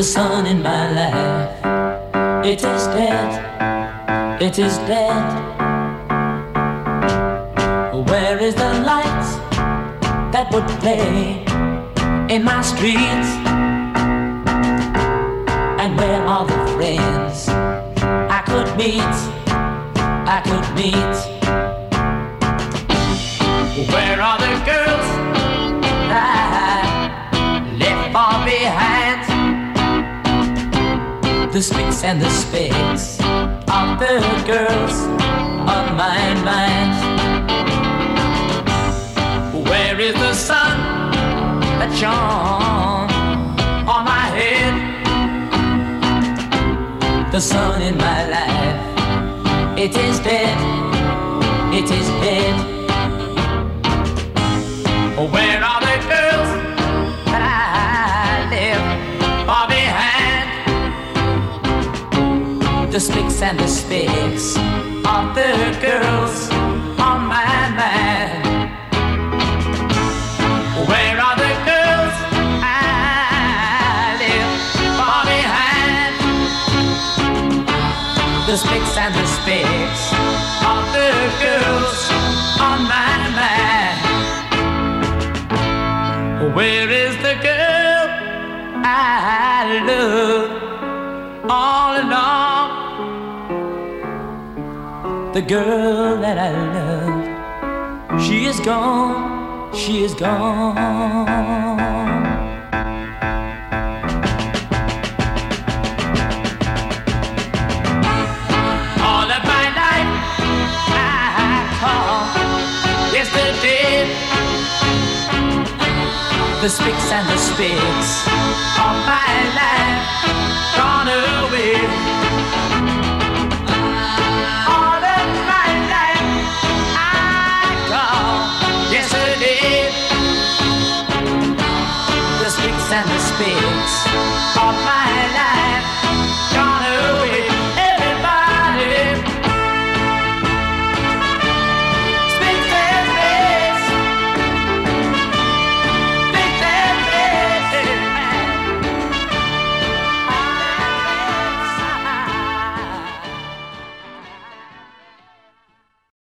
sun in my life, it is dead, it is dead. Where is the light that would play in my streets? And where are the friends I could meet, I could meet? Where are the girls I left far behind? The spicks and the specks of the girls on my mind. Where is the sun that shone on my head? The sun in my life, it is dead, it is dead. Where are the girls that I left far behind? The spicks and the specks of the girls on my mind. Where are the girls I left far behind? The spicks and the specks of the girls on my mind. Where is the girl I love all along? The girl that I loved, she is gone, she is gone. All of my life I call yesterday. The spicks and the spicks of my